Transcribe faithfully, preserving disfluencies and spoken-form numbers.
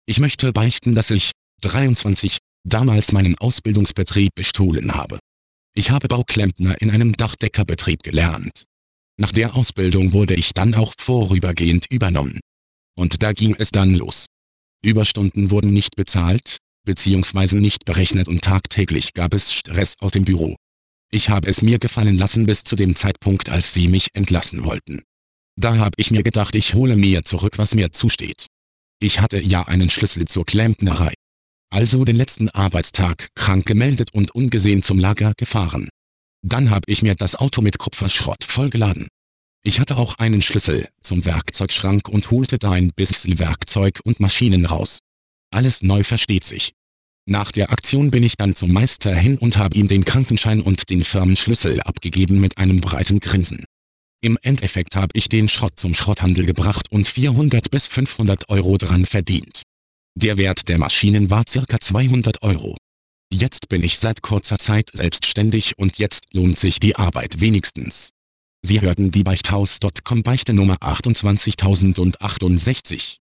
Ich möchte beichten, dass ich, dreiundzwanzig, damals meinen Ausbildungsbetrieb bestohlen habe. Ich habe Bauklempner in einem Dachdeckerbetrieb gelernt. Nach der Ausbildung wurde ich dann auch vorübergehend übernommen. Und da ging es dann los. Überstunden wurden nicht bezahlt, beziehungsweise nicht berechnet und tagtäglich gab es Stress aus dem Büro. Ich habe es mir gefallen lassen bis zu dem Zeitpunkt, als sie mich entlassen wollten. Da habe ich mir gedacht, ich hole mir zurück, was mir zusteht. Ich hatte ja einen Schlüssel zur Klempnerei. Also den letzten Arbeitstag krank gemeldet und ungesehen zum Lager gefahren. Dann habe ich mir das Auto mit Kupferschrott vollgeladen. Ich hatte auch einen Schlüssel zum Werkzeugschrank und holte da ein bisschen Werkzeug und Maschinen raus. Alles neu, versteht sich. Nach der Aktion bin ich dann zum Meister hin und habe ihm den Krankenschein und den Firmenschlüssel abgegeben mit einem breiten Grinsen. Im Endeffekt habe ich den Schrott zum Schrotthandel gebracht und vierhundert bis fünfhundert Euro dran verdient. Der Wert der Maschinen war ca. zweihundert Euro. Jetzt bin ich seit kurzer Zeit selbstständig und jetzt lohnt sich die Arbeit wenigstens. Sie hörten die Beichthaus Punkt com Beichte Nummer achtundzwanzigtausendsachtundsechzig.